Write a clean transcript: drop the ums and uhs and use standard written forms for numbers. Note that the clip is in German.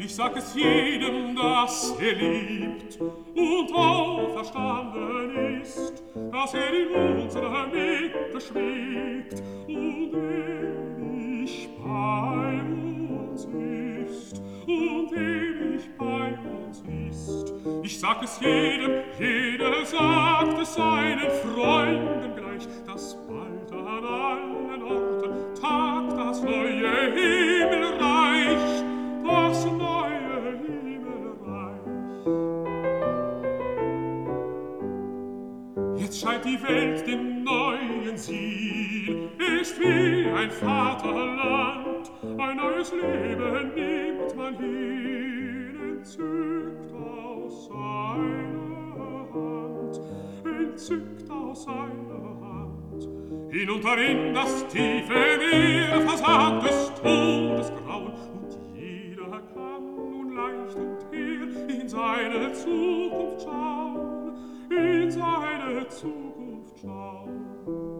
Ich sag es jedem, dass liebt und auferstanden ist, dass in unserer Mitte schwebt und ewig bei uns ist und ewig bei uns ist. Ich sag es jedem, jeder sagt es seinen Freunden gleich, dass bald an allen Orten tagt das neue Himmelreich, das neue Himmelreich. Jetzt scheint die Welt dem neuen Ziel, ist wie ein Vaterland, ein neues Leben nimmt man hin, entzückt aus seiner Hand, entzückt aus seiner Hand. Hinunter in das tiefe Meer versagt des Todes Grauen, und jeder kann nun leicht und hehr in seine Zukunft schauen, in seine Zukunft schauen.